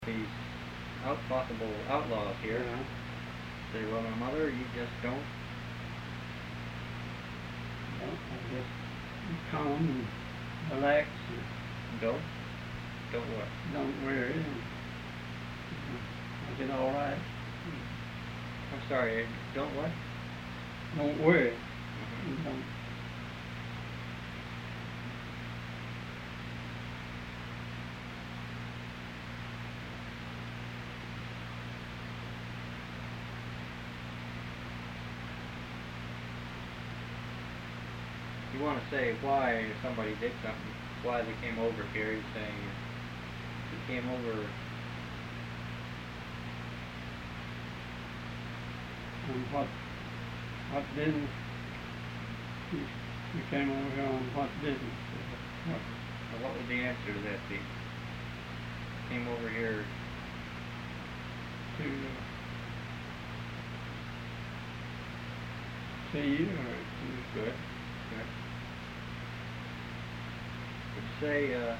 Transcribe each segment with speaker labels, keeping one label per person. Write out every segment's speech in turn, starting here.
Speaker 1: these possible outlaws here.
Speaker 2: Yeah.
Speaker 1: Say, well, my mother, you just don't.
Speaker 2: Well, I just calm and relax and
Speaker 1: Don't? Don't what?
Speaker 2: don't worry. And, I get all right.
Speaker 1: I'm sorry, don't what?
Speaker 2: Don't worry.
Speaker 1: Mhm.
Speaker 2: Don't.
Speaker 1: You want to say why somebody did something, why they came over here. You're saying he came over.
Speaker 2: And what business? You came over here on what business?
Speaker 1: What would the answer to that be? Came over here.
Speaker 2: To see you or to
Speaker 1: Good. Good. Would you say,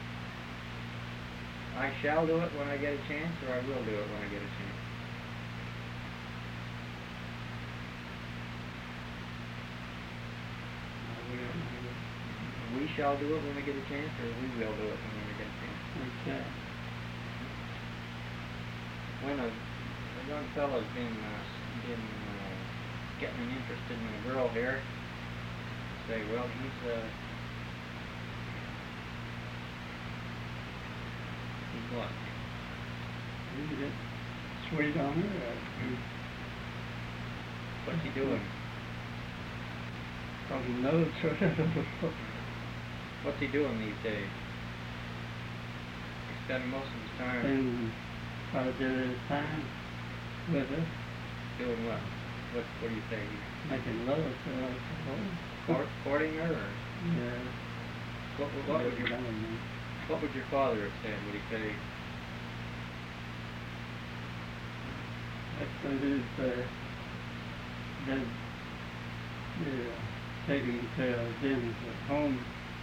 Speaker 1: I shall do it when I get a chance, or I will do it when I get a chance? We shall do it when we get a chance, or we will do it when we get a chance?
Speaker 2: Okay.
Speaker 1: When a young fellow's been getting interested in a girl here, say, well, he's what?
Speaker 2: You get sweet on her.
Speaker 1: What's he doing?
Speaker 2: Because he knows her.
Speaker 1: What's he doing these days? He's spending most of his time
Speaker 2: And quite a bit of his time with her,
Speaker 1: doing what? What do you say? He's
Speaker 2: making love to her.
Speaker 1: courting her? Or
Speaker 2: Yeah.
Speaker 1: What would your father have said? Would he say,
Speaker 2: That's what it is, that taking care of business at home.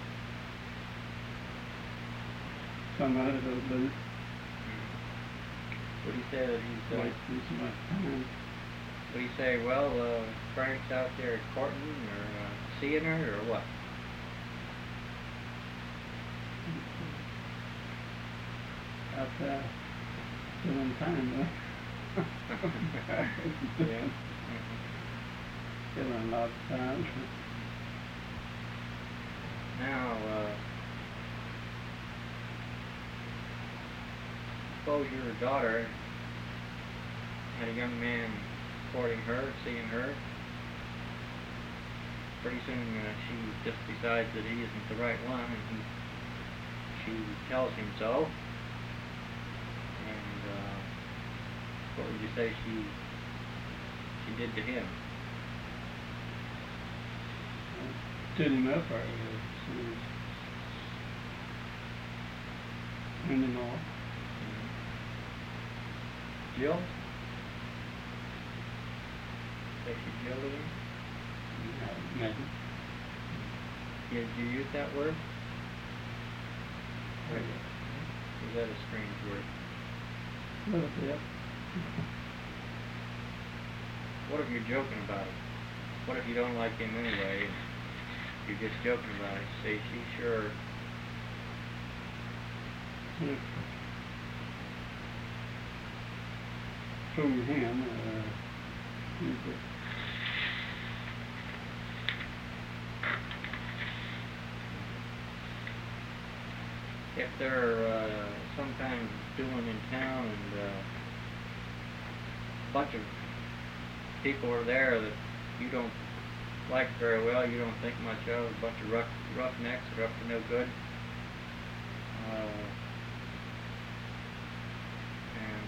Speaker 2: Some out of the loop,
Speaker 1: would he say that he's
Speaker 2: wasting so much time.
Speaker 1: would he say, well, Frank's out there courting or seeing her, or what?
Speaker 2: Out there doing time, though.
Speaker 1: Yeah.
Speaker 2: Killing a lot of time.
Speaker 1: Now, suppose your daughter had a young man courting her, seeing her. Pretty soon she just decides that he isn't the right one, and she tells him so. And what would you say she did to him?
Speaker 2: Stood him up, or turned him off.
Speaker 1: Jill? Say she jilled him?
Speaker 2: Maybe.
Speaker 1: Did you use that word? Or is that a strange word?
Speaker 2: A little bit.
Speaker 1: What if you're joking about it? What if you don't like him anyway, and you're just joking about it? Say, she sure.
Speaker 2: Through him,
Speaker 1: If they're sometimes doing in town and a bunch of people are there that you don't like very well, you don't think much of, a bunch of roughnecks that are up to no good,